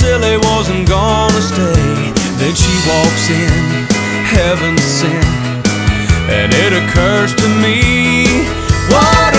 silly wasn't gonna stay. Then she walks in, heaven sent, and it occurs to me, what